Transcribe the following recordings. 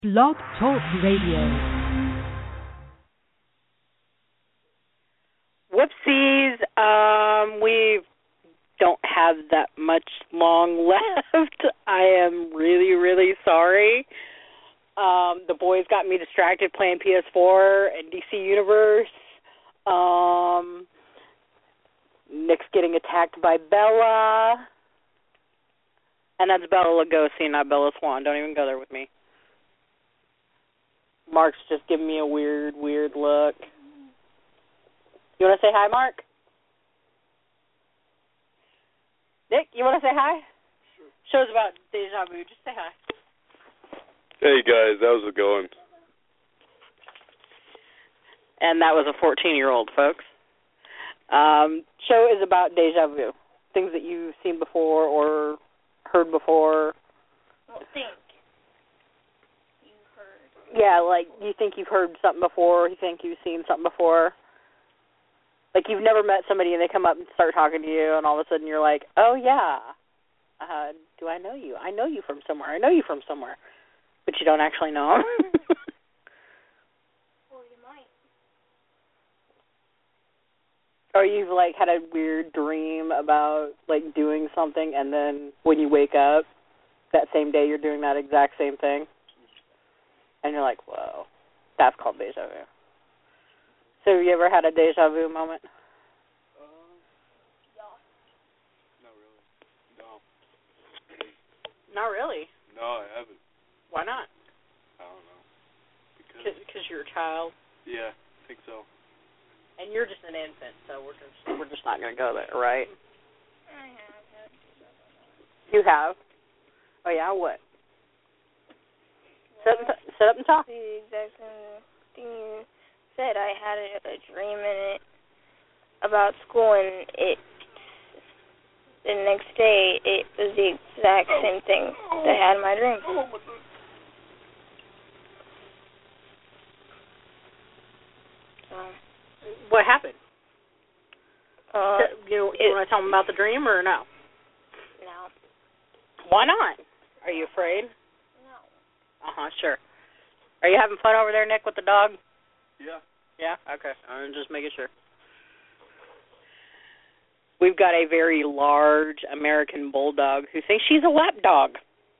Blog Talk Radio. Whoopsies. We don't have that much long left. I am really, really sorry. The boys got me distracted playing PS4 and DC Universe. Nick's getting attacked by Bella. And that's Bella Lugosi, not Bella Swan. Don't even go there with me. Mark's just giving me a weird look. You want to say hi, Mark? Nick, you want to say hi? Sure. Show's about Deja Vu. Just say hi. Hey, guys. How's it going? And that was a 14-year-old, folks. Show is about Deja Vu. Things that you've seen before or heard before. Well, think you've heard. Yeah, like you think you've heard something before, you think you've seen something before. Like you've never met somebody and they come up and start talking to you and all of a sudden you're like, oh, yeah, do I know you? I know you from somewhere. I know you from somewhere. But you don't actually know them. Well, you might. Or you've, like, had a weird dream about, like, doing something and then when you wake up, that same day you're doing that exact same thing. And you're like, whoa, that's called deja vu. So have you ever had a deja vu moment? Yeah. Not really. No. Not really. No, I haven't. Why not? I don't know. Because you're a child. Yeah, I think so. And you're just an infant, so we're just not going to go there, right? I have had. You have? Oh, yeah, what? Sit up and talk. The exact same thing you said. I had a dream in it about school, and the next day it was the exact same thing that I had in my dream. So, What happened? You want to tell them about the dream or no? No. Why not? Are you afraid? No. Sure. Are you having fun over there, Nick, with the dog? Yeah. Yeah? Okay. I'm just making sure. We've got a very large American bulldog who thinks she's a lap dog.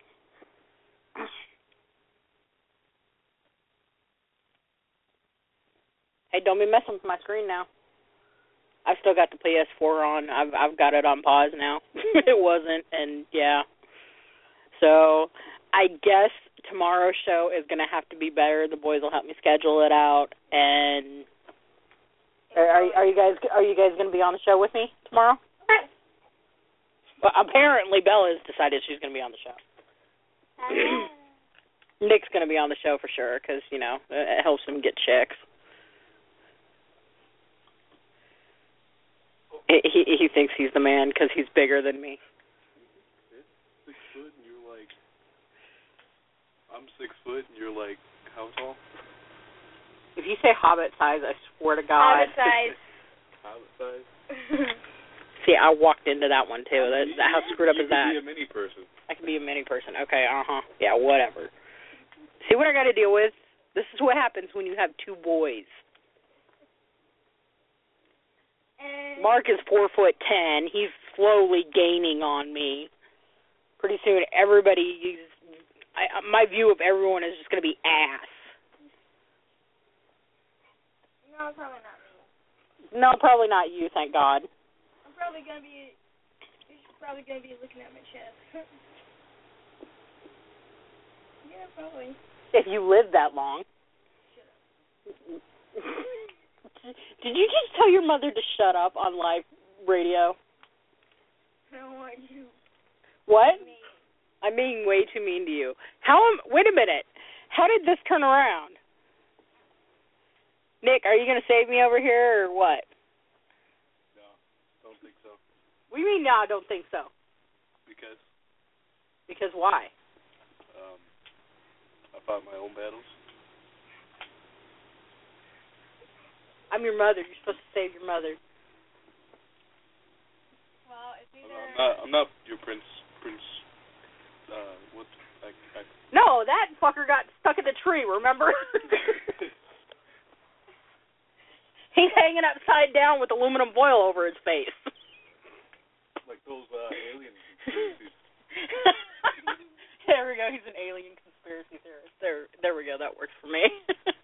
Hey, don't be messing with my screen now. I've still got the PS4 on. I've got it on pause now. It wasn't, and yeah. So I guess tomorrow's show is going to have to be better. The boys will help me schedule it out. And are you guys going to be on the show with me tomorrow? Well, apparently Bella's decided she's going to be on the show. Nick's going to be on the show for sure because, you know, it helps him get chicks. He thinks he's the man because he's bigger than me. 6 foot and you're like, I'm 6 foot and you're like, how tall? If you say hobbit size, I swear to God. Hobbit size. Hobbit size? See, I walked into that one too. How screwed up is that? You can be a mini person. I can be a mini person. Okay, Yeah, whatever. See what I got to deal with? This is what happens when you have two boys. Mark is 4'10". He's slowly gaining on me. Pretty soon, my view of everyone is just going to be ass. No, probably not me. No, probably not you, thank God. I'm probably gonna be. You're probably gonna be looking at my chest. Yeah, probably. If you live that long. Shut up. Did you just tell your mother to shut up on live radio? No, are you? What? I'm being way too mean to you. Wait a minute. How did this turn around? Nick, are you going to save me over here or what? No, don't think so. What do you mean, no, I don't think so? Because? Because why? I fought my own battles. I'm your mother. You're supposed to save your mother. Well, it's either. I'm not your prince. What No, that fucker got stuck in the tree, remember? He's hanging upside down with aluminum foil over his face. Like those alien conspiracies. There we go. He's an alien conspiracy theorist. There we go. That works for me.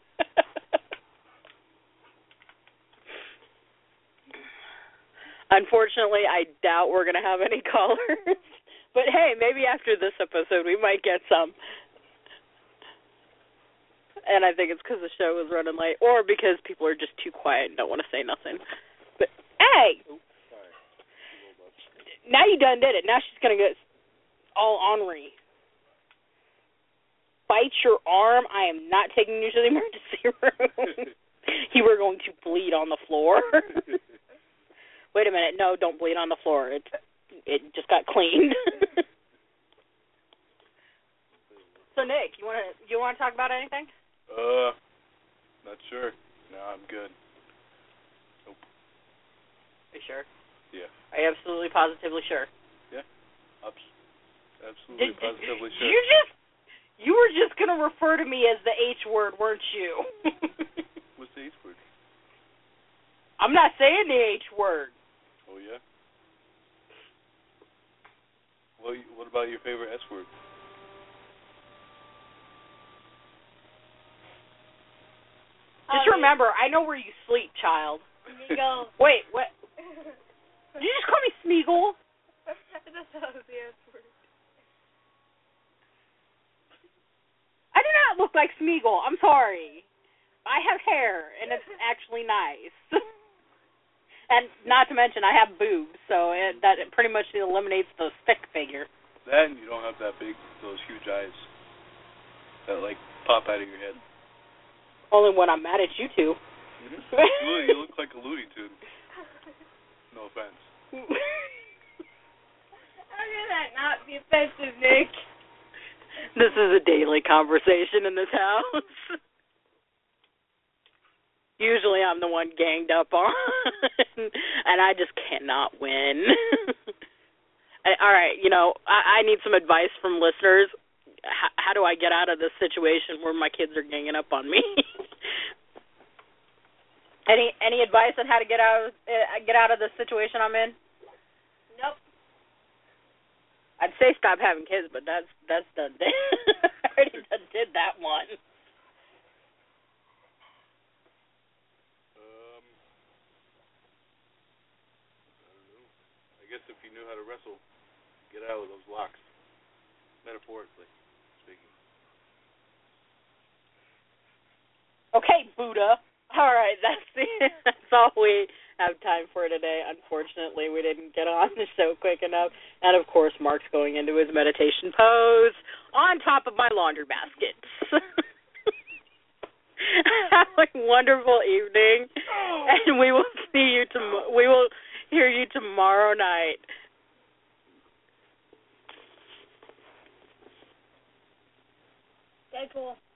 Unfortunately, I doubt we're going to have any callers. But, hey, maybe after this episode we might get some. And I think it's because the show was running late or because people are just too quiet and don't want to say nothing. But, hey! Sorry. Now you done did it. Now she's going to get all ornery. Bite your arm. I am not taking you to the emergency room. You were going to bleed on the floor. Wait a minute. No, don't bleed on the floor. It just got cleaned. So, Nick, you want to talk about anything? Not sure. No, I'm good. Nope. Are you sure? Yeah. Are you absolutely positively sure? Yeah. Absolutely positively sure. You were just going to refer to me as the H word, weren't you? What's the H word? I'm not saying the H word. Oh, yeah? What about your favorite S word? Just remember, I know where you sleep, child. Smeagol. Wait, what? Did you just call me Smeagol? That's not the S word. I do not look like Smeagol. I'm sorry. I have hair, and it's actually nice. And not to mention, I have boobs, so that pretty much eliminates the stick figure. That and you don't have those huge eyes that, like, pop out of your head. Only when I'm mad at you two. You look like a Looney Tune. No offense. How can that not be offensive, Nick? This is a daily conversation in this house. Usually I'm the one ganged up on, and I just cannot win. All right, I need some advice from listeners. How do I get out of this situation where my kids are ganging up on me? Any advice on how to get out of the situation I'm in? Nope. I'd say stop having kids, but that's done. I already did that one. I don't know. I guess if you knew how to wrestle, get out of those locks. Metaphorically speaking. Okay, Buddha. All right, that's all we have time for today. Unfortunately, we didn't get on the show quick enough. And, of course, Mark's going into his meditation pose on top of my laundry baskets. Have a wonderful evening, and we will see you we will hear you tomorrow night. Deadpool.